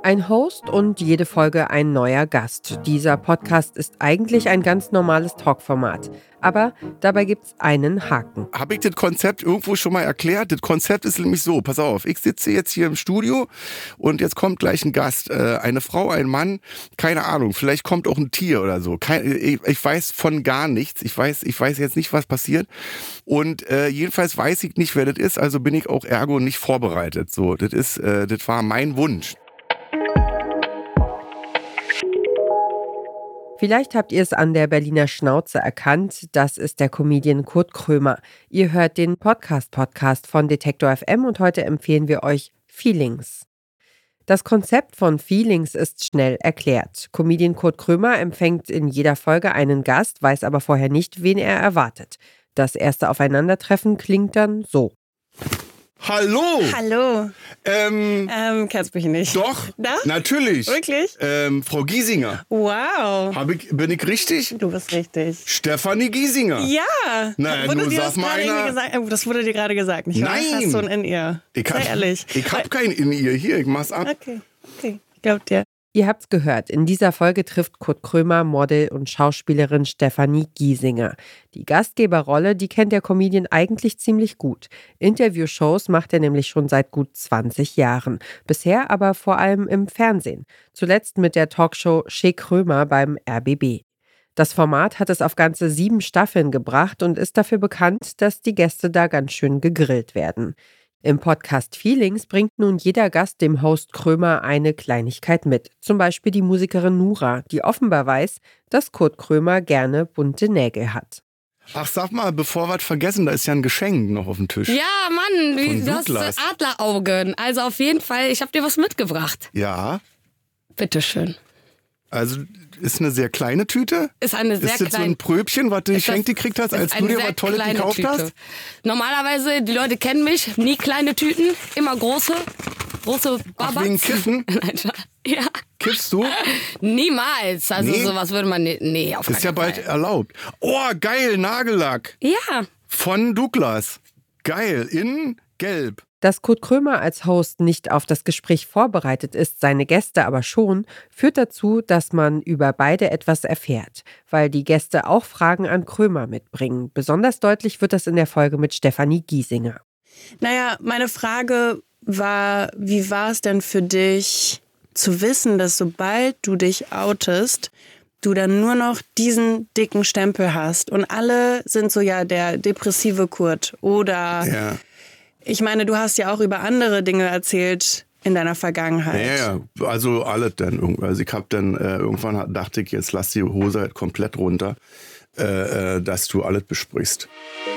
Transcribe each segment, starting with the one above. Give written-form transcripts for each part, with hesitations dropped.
Ein Host und jede Folge ein neuer Gast. Dieser Podcast ist eigentlich ein ganz normales Talkformat. Aber dabei gibt's einen Haken. Habe ich das Konzept irgendwo schon mal erklärt? Das Konzept ist nämlich so, pass auf, ich sitze jetzt hier im Studio und jetzt kommt gleich ein Gast. Eine Frau, ein Mann, keine Ahnung, vielleicht kommt auch ein Tier oder so. Ich weiß von gar nichts. Ich weiß jetzt nicht, was passiert. Und jedenfalls weiß ich nicht, wer das ist, also bin ich auch ergo nicht vorbereitet. So, das war mein Wunsch. Vielleicht habt ihr es an der Berliner Schnauze erkannt, das ist der Comedian Kurt Krömer. Ihr hört den Podcast von Detektor FM und heute empfehlen wir euch Feelings. Das Konzept von Feelings ist schnell erklärt. Comedian Kurt Krömer empfängt in jeder Folge einen Gast, weiß aber vorher nicht, wen er erwartet. Das erste Aufeinandertreffen klingt dann so. Hallo! Hallo. Kennst mich nicht. Doch, da? Natürlich. Wirklich? Frau Giesinger. Wow. Bin ich richtig? Du bist richtig. Stefanie Giesinger. Ja. Naja, wurde nur dir sag das mal gerade einer. gesagt? Das wurde dir gerade gesagt, nicht wahr? Nein. Hast du ein In-Ear? Sei ehrlich. Ich hab kein In-Ear. Hier, ich mach's ab. Okay. Ich glaub dir. Ihr habt's gehört, in dieser Folge trifft Kurt Krömer Model und Schauspielerin Stefanie Giesinger. Die Gastgeberrolle, die kennt der Comedian eigentlich ziemlich gut. Interviewshows macht er nämlich schon seit gut 20 Jahren. Bisher aber vor allem im Fernsehen. Zuletzt mit der Talkshow Chez Krömer beim RBB. Das Format hat es auf ganze 7 Staffeln gebracht und ist dafür bekannt, dass die Gäste da ganz schön gegrillt werden. Im Podcast Feelings bringt nun jeder Gast dem Host Krömer eine Kleinigkeit mit. Zum Beispiel die Musikerin Nura, die offenbar weiß, dass Kurt Krömer gerne bunte Nägel hat. Ach, sag mal, bevor wir was vergessen, da ist ja ein Geschenk noch auf dem Tisch. Ja, Mann, Von du hast Douglas. Adleraugen. Also auf jeden Fall, ich habe dir was mitgebracht. Ja, Bitteschön. also ist eine sehr kleine Tüte. Ist eine sehr Ist das so kleine... ein Pröbchen, was du geschenkt gekriegt hast, als du dir was Tolles gekauft hast? Normalerweise, die Leute kennen mich, nie kleine Tüten, immer große Babats. Ach, wegen Kiffen? Nein, ja. Kiffst du? Niemals. Also Nee? sowas würde man nicht... Nee, auf Ist ja keinen bald Fall. erlaubt. Oh, geil, Nagellack. Ja. Von Douglas. Geil, in gelb. Dass Kurt Krömer als Host nicht auf das Gespräch vorbereitet ist, seine Gäste aber schon, führt dazu, dass man über beide etwas erfährt, weil die Gäste auch Fragen an Krömer mitbringen. Besonders deutlich wird das in der Folge mit Stefanie Giesinger. Naja, meine Frage war, wie war es denn für dich zu wissen, dass sobald du dich outest, du dann nur noch diesen dicken Stempel hast und alle sind so, ja, der depressive Kurt oder... Ja. Ich meine, du hast ja auch über andere Dinge erzählt in deiner Vergangenheit. Ja, also alles dann irgendwie. Also ich habe dann irgendwann dachte ich, jetzt lass die Hose halt komplett runter, dass du alles besprichst.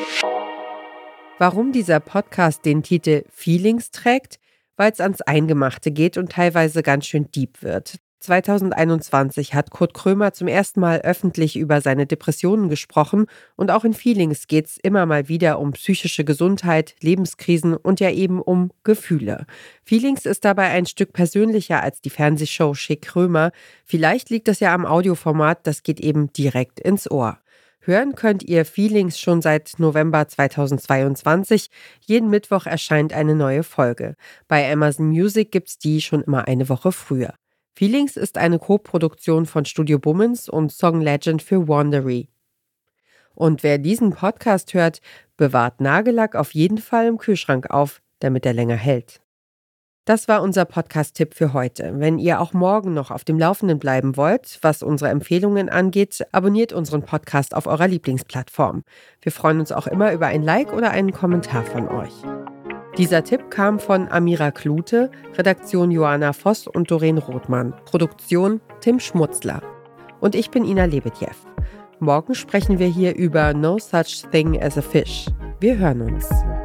Warum dieser Podcast den Titel Feelings trägt? Weil es ans Eingemachte geht und teilweise ganz schön deep wird. 2021 hat Kurt Krömer zum ersten Mal öffentlich über seine Depressionen gesprochen und auch in Feelings geht es immer mal wieder um psychische Gesundheit, Lebenskrisen und ja eben um Gefühle. Feelings ist dabei ein Stück persönlicher als die Fernsehshow Chez Krömer. Vielleicht liegt es ja am Audioformat, das geht eben direkt ins Ohr. Hören könnt ihr Feelings schon seit November 2022. Jeden Mittwoch erscheint eine neue Folge. Bei Amazon Music gibt's die schon immer eine Woche früher. Feelings ist eine Co-Produktion von Studio Bummens und Song Legend für Wandery. Und wer diesen Podcast hört, bewahrt Nagellack auf jeden Fall im Kühlschrank auf, damit er länger hält. Das war unser Podcast-Tipp für heute. Wenn ihr auch morgen noch auf dem Laufenden bleiben wollt, was unsere Empfehlungen angeht, abonniert unseren Podcast auf eurer Lieblingsplattform. Wir freuen uns auch immer über ein Like oder einen Kommentar von euch. Dieser Tipp kam von Amira Klute, Redaktion Joanna Voss und Doreen Rothmann, Produktion Tim Schmutzler. Und ich bin Ina Lebedjew. Morgen sprechen wir hier über No Such Thing as a Fish. Wir hören uns.